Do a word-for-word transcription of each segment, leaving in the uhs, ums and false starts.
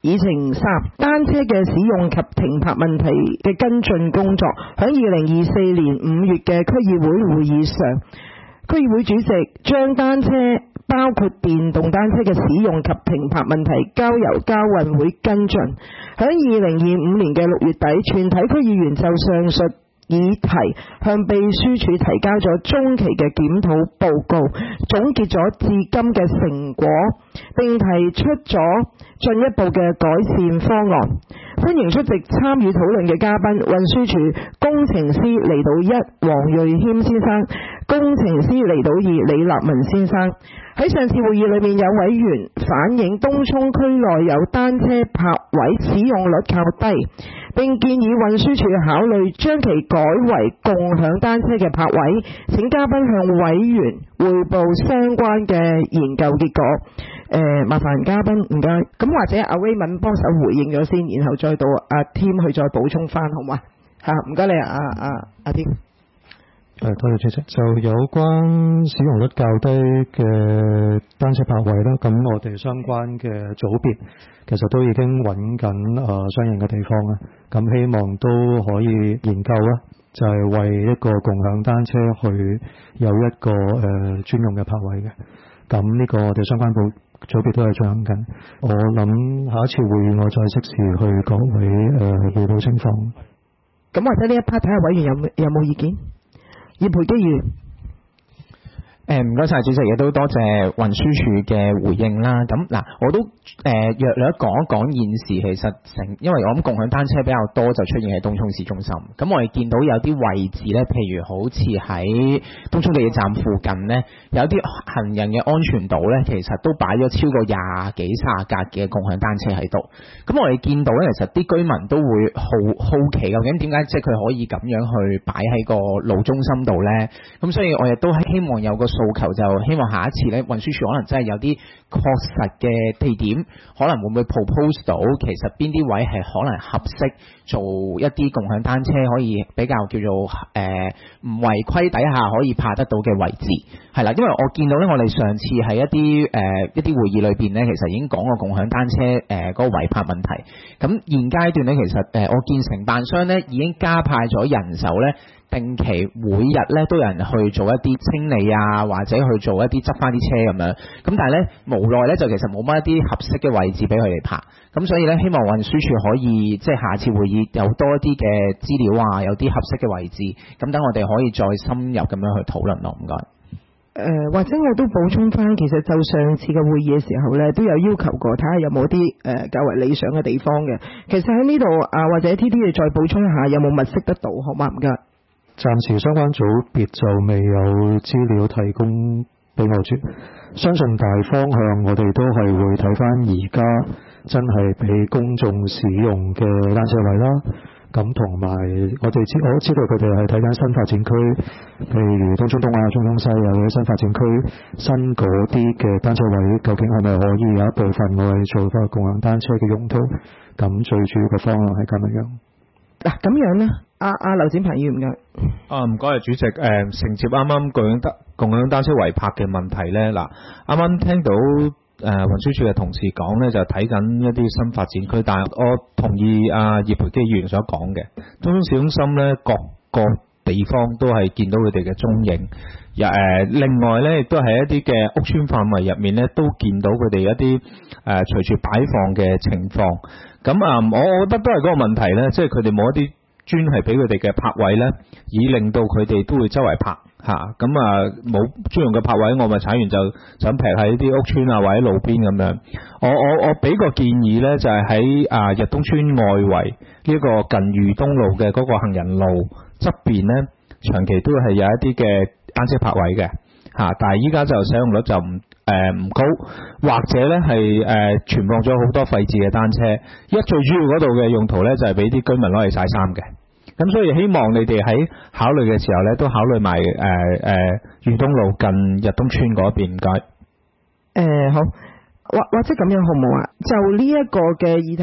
議程三，單車嘅使用及停泊問題嘅跟進工作。喺二零二四年五月嘅區議會會議上，區議會主席將單車包括電動單車嘅使用及停泊問題交由交運會跟進。喺二零二五年嘅六月底，全體區議員就上述議題向秘書處提交咗中期嘅檢討報告，總結咗至今嘅成果，並提出咗進一步嘅改善方案。歡迎出席參與討論嘅嘉賓，運輸署工程師離島一黃瑞謙先生，工程師離島二李立文先生。喺上次會議裏面，有委員反映東涌區內有單車泊位使用率較低，並建議運輸署考慮將其改為共享單車嘅泊位。請嘉賓向委員匯報相關嘅研究結果。誒、呃，麻煩嘉賓唔該。咁或者阿 Raymond 幫手回應咗先，然後再到阿 Tim 去再補充翻，好嘛？嚇，唔該你啊，阿阿阿 Tim。 誒，多謝主席。就有關使用率較低嘅單車泊位啦，咁我哋相關嘅組別其實都已經揾緊誒相應嘅地方啦。咁希望都可以研究啦，就係、是、為一個共享單車去有一個誒、呃、專用嘅泊位嘅。咁呢個我哋相關部組別都係進行緊。我諗下一次會議我再適時去各位誒匯報情況。 咁或者呢一 part 睇下委員有有冇意見？葉培基議員。 誒唔該晒主席，亦都多謝運輸署嘅回應啦。咁嗱，我都誒、呃、約略講一講現時其實成，因為我諗共享單車比較多，就出現喺東涌市中心。咁我哋見到有啲位置咧，譬如好似喺東涌地鐵站附近咧，有啲行人嘅安全島咧，其實都擺咗超過廿幾卅架嘅共享單車喺度。咁我哋見到咧，其實啲居民都會好好奇究竟點解即係佢可以咁樣去擺喺個路中心度咧？咁所以我亦都係希望有個訴求，就希望下一次咧，運輸署可能真係有啲確實嘅地點，可能會唔會 propose 到其實邊啲位係可能合適做一啲共享單車可以比較叫做誒唔違規底下可以泊得到嘅位置，係啦，因為我見到咧，我哋上次喺一啲誒、呃、一啲會議裏邊咧，其實已經講過共享單車誒嗰、呃那個違泊問題。咁現階段咧，其實誒、呃、我見承辦商咧已經加派咗人手咧。定期每日咧都有人去做一啲清理啊，或者去做一啲執翻啲車咁樣。咁但係咧無奈咧就其實冇乜一啲合適嘅位置俾佢哋泊。咁所以咧希望運輸署可以即係下次會議有多啲嘅資料啊，有啲合適嘅位置。咁等我哋可以再深入咁樣去討論咯。唔該。誒、 呃、或者我都補充翻，其實就上次嘅會議嘅時候咧，都有要求過睇下有冇啲誒較為理想嘅地方嘅。其實喺呢度啊，或者 T T 你再補充一下，有冇物色得到，好嗎？唔該。 暫時相關組別就未有資料提供俾我住，相信大方向我哋都係會睇翻而家真係俾公眾使用嘅單車位啦。咁同埋我哋知我知道佢哋係睇緊新發展區，譬如東涌東啊、中涌西啊或者新發展區新嗰啲嘅單車位，究竟係咪可以有一部分我哋做翻共享單車嘅用途？咁最主要嘅方案係咁樣。 嗱咁樣咧，阿阿劉展鵬議員唔該。 啊唔該啊主席，誒、呃、承接啱啱共享單共享單車違泊嘅問題咧，嗱啱啱聽到誒、呃、運輸署嘅同事講咧，就睇緊一啲新發展區，但係我同意阿葉培基議員所講嘅，東涌市中心咧各個地方都係見到佢哋嘅蹤影。誒、呃、另外咧，亦都係一啲嘅屋邨範圍入面咧，都見到佢哋一啲誒、呃、隨處擺放嘅情況。咁啊、呃，我覺得都係嗰個問題咧，即係佢哋冇一啲專係俾佢哋嘅泊位咧，以令到佢哋都會周圍泊嚇。咁啊冇專用嘅泊位，我咪踩完就想劈喺啲屋邨啊或者路邊咁樣。我我我俾個建議咧，就係喺啊日東村外圍呢個近裕東路嘅嗰個行人路側邊咧，長期都係有一啲嘅單車泊位嘅嚇，但係依家就使用率就唔誒唔高，或者咧係誒存放咗好多廢置嘅單車。依家最主要嗰度嘅用途咧就係俾啲居民攞嚟曬衫嘅。咁所以希望你哋喺考慮嘅時候咧，都考慮埋誒誒裕東路近日東村嗰邊。唔該。 誒好，或或者咁樣好唔好啊？就呢一個嘅議題咧，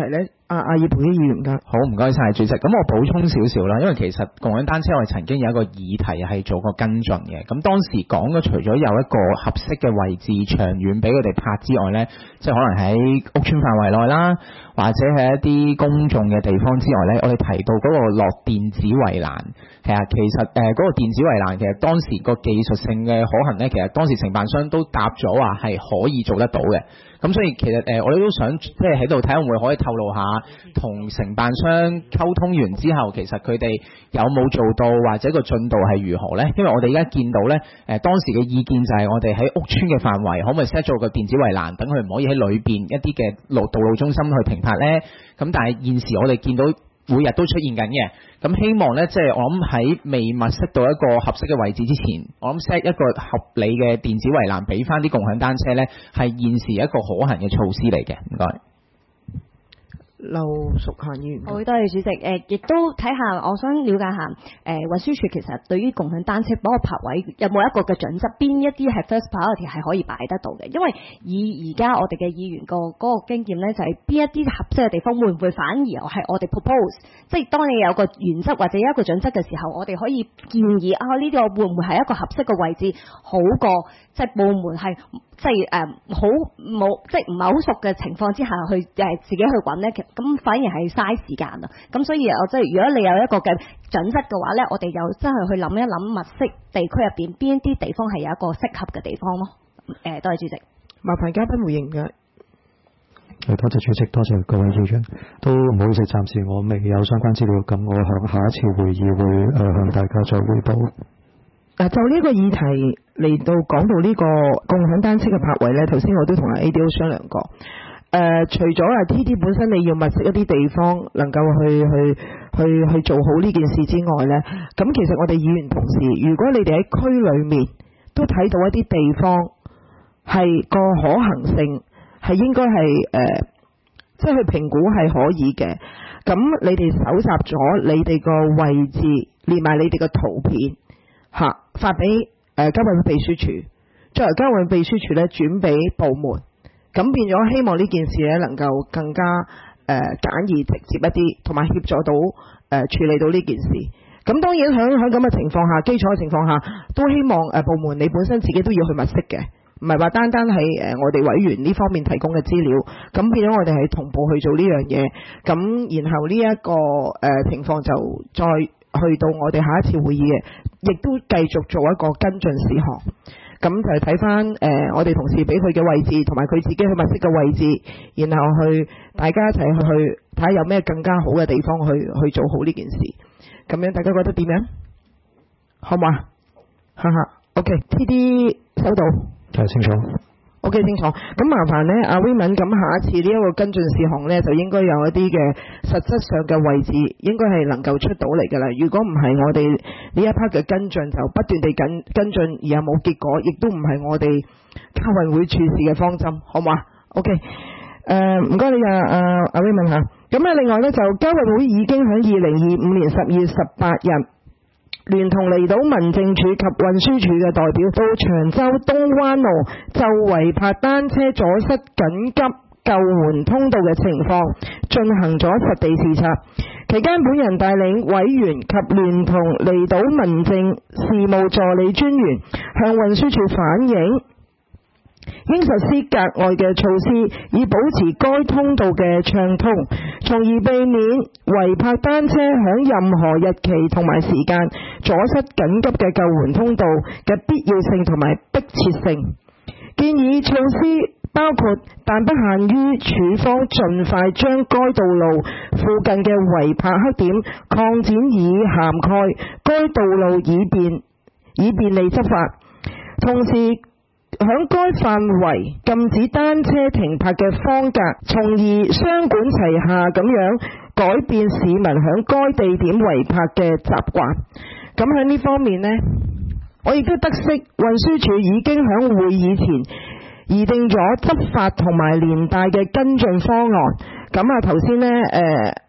阿阿葉培基議員㗎。 好，唔該晒主席。咁我補充少少啦，因為其實共享單車我哋曾經有一個議題係做過跟進嘅。咁當時講嘅除咗有一個合適嘅位置長遠俾佢哋泊之外呢，即係可能喺屋邨範圍內啦，或者係一啲公眾嘅地方之外呢，我哋提到嗰個落電子圍欄，係啊，其實誒嗰、呃嗰個電子圍欄其實當時個技術性嘅可行呢，其實當時承辦商都答咗話係可以做得到嘅。咁所以其實誒、呃、我哋都想即係喺度睇下會唔會可以透露下同承辦商溝通完之後，其實佢哋有冇做到或者個進度係如何呢？因為我哋而家見到呢，誒、呃、當時嘅意見就係我哋喺屋邨嘅範圍可唔可以 set 咗個電子圍欄，等佢唔可以喺裏邊一啲嘅路道路中心去停泊呢？咁但係現時我哋見到每日都出現緊嘅，咁希望呢，即係我諗喺未物色到一個合適嘅位置之前，我諗 set 一個合理嘅電子圍欄俾翻啲共享單車呢，係現時一個可行嘅措施嚟嘅。唔該。 劉淑嫻議員。 好，多謝主席。誒、呃，亦都睇下，我想了解下誒、呃、運輸署其實對於共享單車嗰個泊位有冇一個嘅準則，邊一啲係 first priority 係可以擺得到嘅？因為以而家我哋嘅議員個嗰個經驗咧，就係、是、邊一啲合適嘅地方，會唔會反而係我哋 propose？即係當你有個原則或者一個準則嘅時候，我哋可以建議啊，呢、這個會唔會係一個合適嘅位置，好過即係部門係即係誒好冇即係唔係好熟嘅情況之下去誒、呃、自己去揾咧？咁反而係嘥時間啊！咁所以我即係如果你有一個嘅準則嘅話咧，我哋又真係去諗一諗物色地區入邊邊啲地方係有一個適合嘅地方咯。誒、呃，多謝主席。 麻煩嘉賓回應嘅。 多謝主席，多謝各位議員。都唔好意思，暫時我未有相關資料，咁我向下一次會議會誒、呃、向大家再匯報。 嗱，就呢個議題嚟到講到呢個共享單車嘅泊位咧，頭先我都同阿 A D O 商量過。誒、呃，除咗啊 T D 本身你要物色一啲地方能夠去去去去做好呢件事之外呢，咁其實我哋議員同事，如果你哋喺區裏面都睇到一啲地方係個可行性係應該係誒，即係去評估係可以嘅，咁你哋搜集咗你哋個位置，連埋你哋個圖片嚇、啊，發俾誒交委會秘書處，作為交委會秘書處咧轉俾部門。咁變咗，希望呢件事咧能夠更加誒、呃、簡易直接一啲，同埋協助到誒、呃、處理到呢件事。咁當然喺喺咁嘅情況下，基礎嘅情況下，都希望誒、呃、部門你本身自己都要去物色嘅，唔係話單單係誒、呃、我哋委員呢方面提供嘅資料。咁變咗我哋係同步去做呢樣嘢。咁然後呢、這、一個誒、呃、情況就再去到我哋下一次會議嘅，亦都繼續做一個跟進事項。咁就係睇翻誒我哋同事俾佢嘅位置，同埋佢自己去物色嘅位置，然後去大家一齊去去睇下有咩更加好嘅地方去去做好呢件事。咁樣大家覺得點樣？好嘛？哈哈 ，OK，T D 收到， 係清楚。 OK 清楚。咁麻煩呢，阿 Raymond，咁下一次呢一個跟進事項呢，就應該有一啲嘅實質上嘅位置，應該係能夠出到嚟㗎啦。如果唔係，我哋呢一 part 嘅跟進就不斷地跟跟進，而又冇結果，亦都唔係我哋交運會處事嘅方針，好嘛 ？OK，誒唔該你啊，阿阿 Raymond 嚇。咁啊，另外呢，就交運會已經喺二零二五年十二月十八日，聯同離島民政處及運輸署嘅代表到長洲東灣路就違泊單車阻塞緊急救援通道嘅情況進行咗實地視察。期間本人帶領委員及聯同離島民政事務助理專員向運輸署反映，應實施格外嘅措施，以保持該通道嘅暢通，從而避免違泊單車響任何日期同埋時間阻塞緊急嘅救援通道嘅必要性同埋迫切性。建議措施包括，但不限於處方盡快將該道路附近嘅違泊黑點擴展，以涵蓋該道路，以便以便利執法。同時響該範圍禁止單車停泊嘅方格，從而雙管齊下咁樣改變市民響該地點違泊嘅習慣。咁喺呢方面呢，我亦都得悉運輸署已經響會議前擬定咗執法同埋連帶嘅跟進方案。咁啊頭先呢誒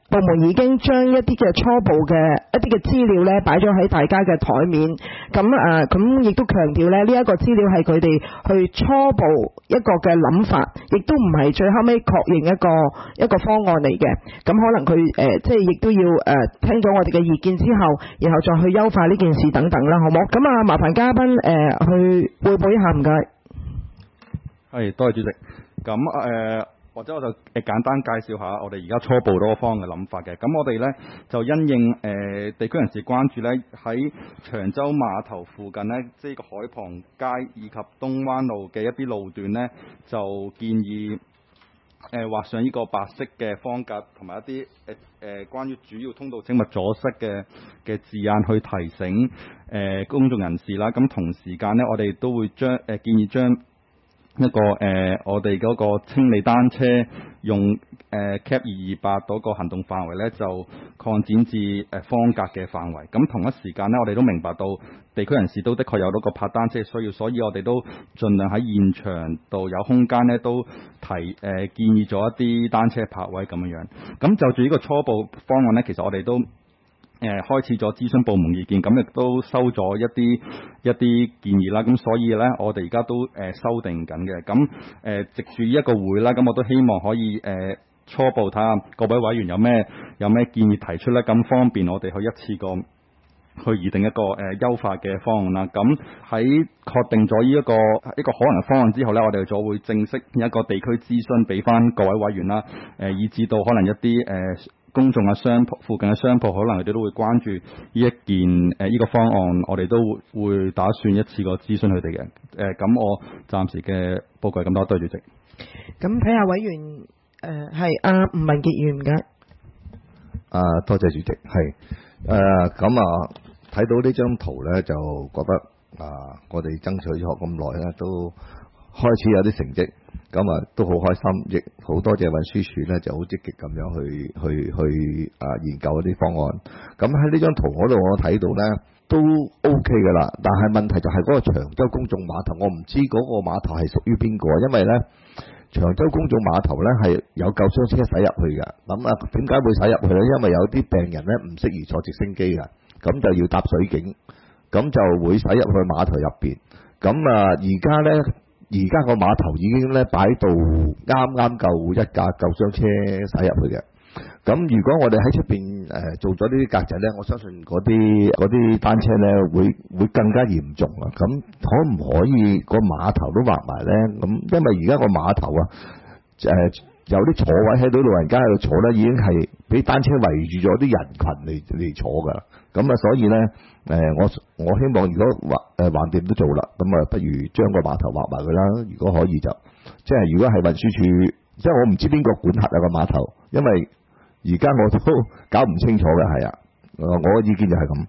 部門已經將一啲嘅初步嘅一啲嘅資料咧擺咗喺大家嘅台面，咁誒咁亦都強調咧呢一個資料係佢哋去初步一個嘅諗法，亦都唔係最後尾確認一個一個方案嚟嘅。咁可能佢誒、呃、即係亦都要誒、呃、聽咗我哋嘅意見之後，然後再去優化呢件事等等啦，好冇？咁啊，麻煩嘉賓誒、呃、去匯報一下，唔該。 係，多謝主席。咁誒。呃或者我就誒簡單介紹下我哋而家初步嗰個方案嘅諗法嘅。咁我哋呢，就因應誒、呃、地區人士關注呢，喺長洲碼頭附近呢，即係個海傍街以及東灣路嘅一啲路段呢，就建議誒、呃、畫上呢個白色嘅方格，同埋一啲誒誒關於主要通道請勿阻塞嘅嘅字眼去提醒誒、呃、公眾人士啦。咁同時間呢，我哋都會將誒、呃、建議將一個誒、呃，我哋嗰個清理單車用誒、呃、cap 二二八嗰個行動範圍咧，就擴展至誒、呃、方格嘅範圍。咁同一時間咧，我哋都明白到地區人士都的確有嗰個泊單車嘅需要，所以我哋都盡量喺現場度有空間咧，都提誒、呃、建議咗一啲單車泊位咁樣樣。咁就住呢個初步方案咧，其實我哋都誒、呃、開始咗諮詢部門意見，咁亦都收咗一啲一啲建議啦。咁所以咧，我哋而家都誒、呃、修訂緊嘅。咁誒、呃、藉住呢一個會啦，咁我都希望可以誒、呃、初步睇下各位委員有咩有咩建議提出咧，咁方便我哋去一次過去擬定一個誒、呃、優化嘅方案啦。咁喺確定咗呢一個一個可能嘅方案之後咧，我哋就會正式一個地區諮詢俾翻各位委員啦。誒、呃，以至到可能一啲誒。呃公眾嘅商鋪附近嘅商鋪，可能佢哋都會關注呢一件誒呢、呃這個方案，我哋都會打算一次過諮詢佢哋嘅。誒、呃，咁我暫時嘅報告係咁多，多謝主席。 咁睇下委員誒係阿吳文傑議員唔該。 啊，多謝主席。係誒咁啊，睇到呢張圖咧，就覺得啊，我哋爭取咗咁耐咧，都開始有啲成績。咁啊，都好開心，亦好多謝運輸署咧，就好積極咁樣去去去啊研究一啲方案。咁喺呢張圖嗰度，我睇到咧都 OK 噶啦。但係問題就係嗰個長洲公眾碼頭，我唔知嗰個碼頭係屬於邊個，因為咧長洲公眾碼頭咧係有救傷車駛入去嘅。咁啊，點解會駛入去咧？因為有啲病人咧唔適宜坐直升機嘅，咁就要搭水警，咁就會駛入去碼頭入邊。咁啊，而家咧。而家個碼頭已經咧擺到啱啱夠一架救傷車駛入去嘅。咁如果我哋喺出邊誒做咗呢啲格仔咧，我相信嗰啲嗰啲單車咧會會更加嚴重啊！咁可唔可以個碼頭都畫埋咧？咁因為而家個碼頭啊誒、呃、有啲坐位喺度，老人家喺度坐咧，已經係俾單車圍住咗啲人群嚟嚟坐㗎。咁啊，所以咧誒、呃，我我希望如果橫誒橫掂都做啦，咁啊，不如將個碼頭畫埋佢啦。如果可以就，即係如果係運輸署，即係我唔知邊個管轄啊個碼頭，因為而家我都搞唔清楚嘅，係啊，我嘅意見就係咁。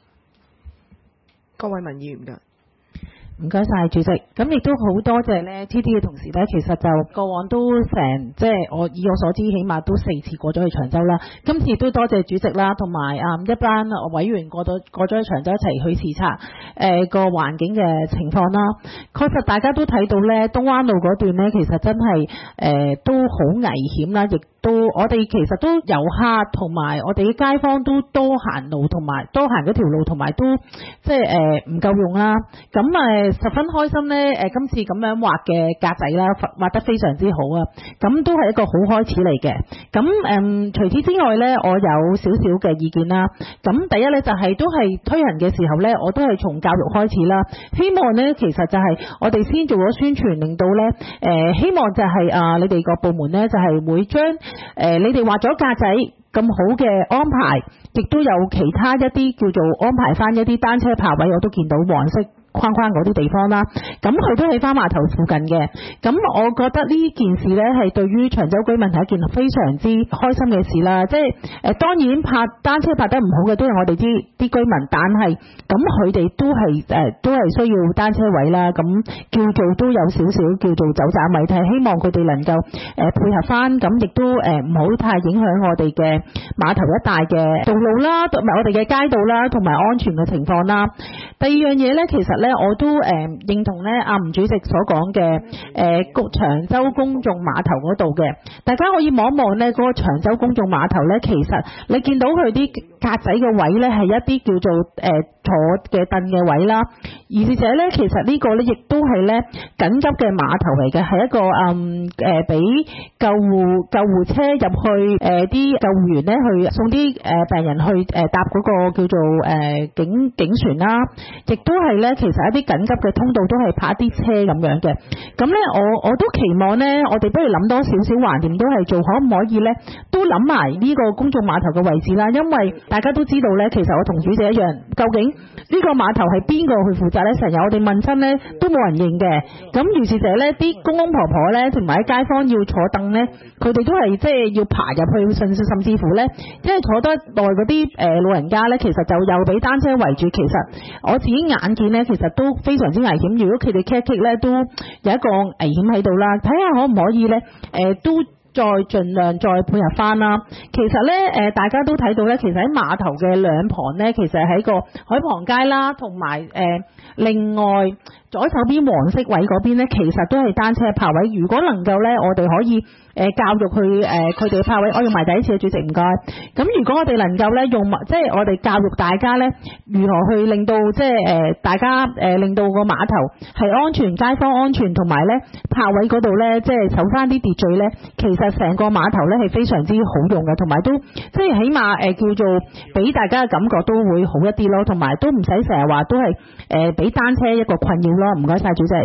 各位民議員㗎。 唔該晒主席，咁亦都好多謝咧 T D 嘅同事咧，其實就過往都成即係我以我所知，起碼都四次過咗去長洲啦。今次都多謝主席啦，同埋啊一班委員過到過咗去長洲一齊去視察誒、呃、個環境嘅情況啦。確實大家都睇到咧，東灣路嗰段咧，其實真係誒、呃、都好危險啦，亦都我哋其實都遊客同埋我哋嘅街坊都多行路，同埋多行嗰條路，同埋都即係誒唔夠用啦。咁誒。十分開心呢，誒今次咁樣畫嘅格仔啦，畫得非常之好啊！咁都係一個好開始嚟嘅。咁誒、嗯，除此之外呢，我有少少嘅意見啦。咁第一呢，就係、是、都係推行嘅時候呢，我都係從教育開始啦。希望呢，其實就係我哋先做咗宣傳，令到呢，誒、呃、希望就係、是、啊，你哋個部門呢，就係、是、會將誒、呃、你哋畫咗格仔咁好嘅安排，亦都有其他一啲叫做安排翻一啲單車泊位，我都見到黃色框框嗰啲地方啦，咁佢都喺翻碼頭附近嘅。咁我覺得呢件事呢，係對於長洲居民係一件非常之開心嘅事啦。即係誒、呃、當然泊單車泊得唔好嘅都係我哋啲啲居民，但係咁佢哋都係誒、呃、都係需要單車位啦。咁叫做都有少少叫做走盞位，係希望佢哋能夠誒、呃、配合翻，咁亦都誒唔好太影響我哋嘅碼頭一帶嘅道路啦，同埋我哋嘅街道啦，同埋安全嘅情況啦。第二樣嘢呢，其實呢。 咧，我都誒、呃、認同咧阿吳主席所講嘅誒公長洲公眾碼頭嗰度嘅，大家可以望一望咧嗰個長洲公眾碼頭咧，其實你見到佢啲格仔嘅位咧係一啲叫做誒、呃、坐嘅凳嘅位啦，而且咧其實呢個咧亦都係咧緊急嘅碼頭嚟嘅，係一個嗯誒俾、呃、救護救護車入去誒啲、呃、救護員咧去送啲誒、呃、病人去誒、呃、搭嗰個叫做誒、呃、警警船啦，亦都係咧其實一啲緊急嘅通道都係泊一啲車咁樣嘅。咁咧我我都期望咧，我哋不如諗多少少橫掂都係做，可唔可以咧都諗埋呢個公眾碼頭嘅位置啦，因為大家都知道咧，其實我同主席一樣，究竟呢個碼頭係邊個去負責咧？成日我哋問親咧都冇人認嘅。咁如是者咧，啲公公婆婆咧同埋啲街坊要坐凳咧，佢哋都係即係要爬入去，甚至甚至乎咧，因為坐得耐嗰啲誒老人家咧，其實就又俾單車圍住。其實我自己眼見咧，其實都非常之危險。如果佢哋棘棘咧，都有一個危險喺度啦。睇下可唔可以咧？誒、呃、都。再盡量再配合翻啦。其實咧，誒、呃、大家都睇到咧，其實喺碼頭嘅兩旁咧，其實喺個海旁街啦，同埋誒另外左手邊黃色位嗰邊咧，其實都係單車泊位。如果能夠咧，我哋可以誒、呃、教育去誒佢哋嘅泊位，我用埋第一次嘅主席唔該。咁如果我哋能夠咧用即係我哋教育大家咧，如何去令到即係誒、呃、大家誒、呃、令到個碼頭係安全，街坊安全，同埋咧泊位嗰度咧即係守翻啲秩序咧，其實成個碼頭咧係非常之好用嘅，同埋都即係起碼誒、呃、叫做俾大家嘅感覺都會好一啲咯，同埋都唔使成日話都係誒俾單車一個困擾咯。唔該晒主席。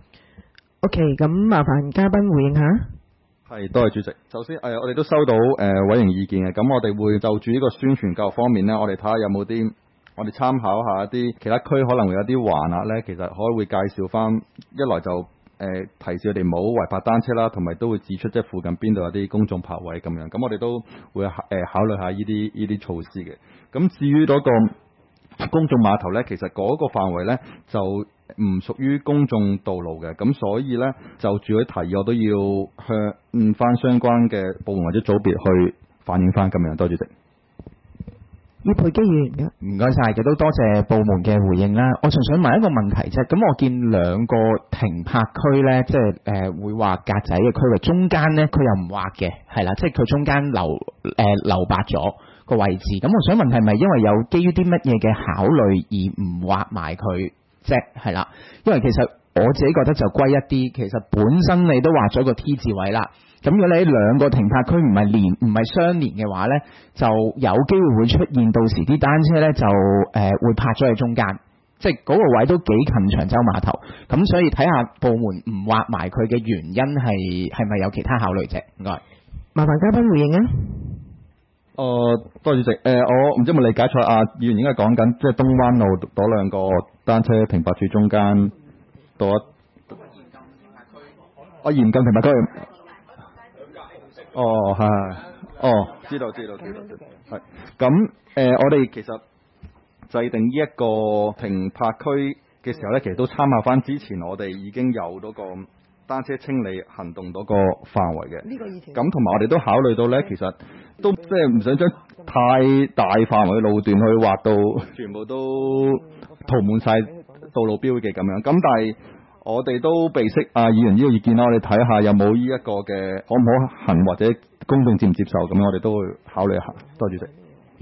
OK， 咁麻煩嘉賓回應下。 係，多謝主席。首先誒、呃，我哋都收到誒、呃、委員意見嘅，咁我哋會就住呢個宣傳教育方面呢，我哋睇下有冇啲，我哋參考下一啲其他區可能會有啲橫額呢，其實可以會介紹翻，一來就誒、呃、提示佢哋唔好違泊單車啦，同埋都會指出即係附近邊度有啲公眾泊位咁樣，咁我哋都會誒、呃、考慮下呢啲呢啲措施嘅。咁至於嗰個公眾碼頭呢，其實嗰個範圍呢就唔屬於公眾道路嘅，咁所以呢，就住佢提議，我都要向嗯翻相關嘅部門或者組別去反映翻咁樣。多謝主席。 葉培基議員， 唔該晒，亦都多謝部門嘅回應啦。我仲想問一個問題啫，咁我見兩個停泊區呢，即係誒、呃、會畫格仔嘅區域，中間呢，佢又唔畫嘅，係啦，即係佢中間留誒、呃、留白咗個位置。咁我想問係咪因為有基於啲乜嘢嘅考慮而唔畫埋佢？即係啦，因為其實我自己覺得就歸一啲，其實本身你都畫咗個 T 字位啦。咁如果你兩個停泊區唔係連唔係相連嘅話呢，就有機會會出現到時啲單車呢就誒、呃、會泊咗喺中間，即係嗰個位都幾近長洲碼頭。咁所以睇下部門唔畫埋佢嘅原因係係咪有其他考慮啫？唔該， 麻煩嘉賓回應啊。 誒、呃，多謝主席。誒、呃，我唔知有冇理解錯，啊，議員應該講緊即係東灣路嗰兩個單車停泊處中間到一，我嚴禁停泊區。哦，係，哦，知道知道知道知道，係。咁誒、呃，我哋其實制定呢一個停泊區嘅時候咧，其實都參考翻之前我哋已經有嗰個單車清理行動嗰個範圍嘅。呢個以前。咁同埋我哋都考慮到咧，其實都即係唔想將太大範圍嘅路段去劃到全部都塗滿晒道路標記咁樣。咁但係我哋都備悉啊議員呢個意見啦，我哋睇下有冇呢一個嘅可唔可行或者公眾接唔接受咁樣，我哋都會考慮一下。多謝主席。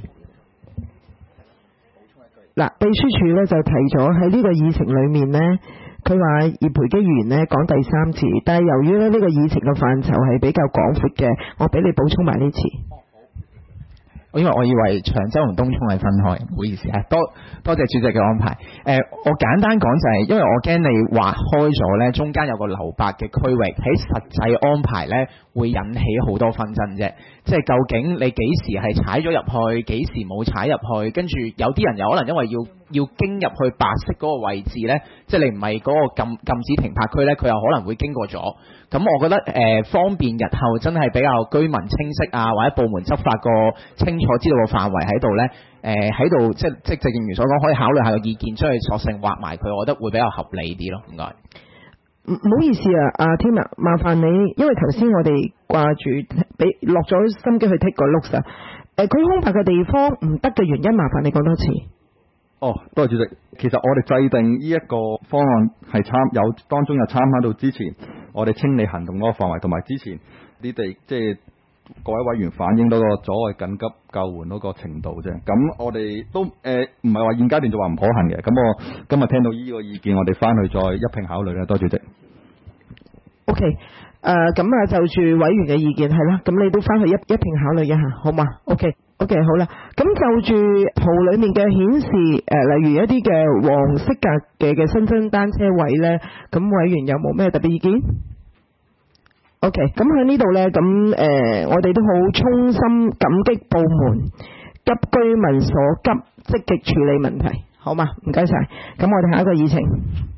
嗱，秘書處咧就提咗喺呢個議程裡面呢，佢話葉培基議員呢講第三次，但係由於咧呢個議程嘅範疇係比較廣闊嘅，我俾你補充埋呢次。 因為我以為長洲同東涌係分開，唔好意思啊，多多謝主席嘅安排。誒、呃，我簡單講就係、是，因為我驚你劃開咗呢，中間有個留白嘅區域，喺實際安排呢會引起好多紛爭啫。即係究竟你幾時係踩咗入去，幾時冇踩入去，跟住有啲人有可能因為要要經入去白色嗰個位置呢，即係你唔係嗰個禁禁止停泊區呢，佢又可能會經過咗。咁我覺得誒、呃、方便日後真係比較居民清晰啊，或者部門執法個清楚知道個範圍喺度呢，誒喺度即即正如所講，可以考慮下個意見，將佢索性畫埋佢，我覺得會比較合理啲咯。唔該。 唔唔好意思啊，阿添啊，麻煩你，因為頭先我哋掛住俾落咗心機去 take 個 look 啊，誒佢空白嘅地方唔得嘅原因，麻煩你講多次。 哦，多謝主席。其實我哋制定呢一個方案係參有當中有參考到之前我哋清理行動嗰個範圍，同埋之前你哋即係各位委員反映到個阻礙緊急救援嗰個程度啫。咁我哋都誒唔係話現階段就話唔可行嘅。咁我今日聽到呢個意見，我哋翻去再一併考慮啦。多謝主席。 OK， 誒咁啊，就住委員嘅意見係啦，咁你都翻去一一併考慮一下，好嘛 ？OK。OK 好啦，咁就住圖裡面嘅顯示誒、呃，例如一啲嘅黃色格嘅嘅新增單車位咧，咁委員有冇咩特別意見 ？OK， 咁喺呢度咧，咁誒、呃，我哋都好衷心感激部門急居民所急，積極處理問題，好嘛？唔該晒。咁我哋下一個議程。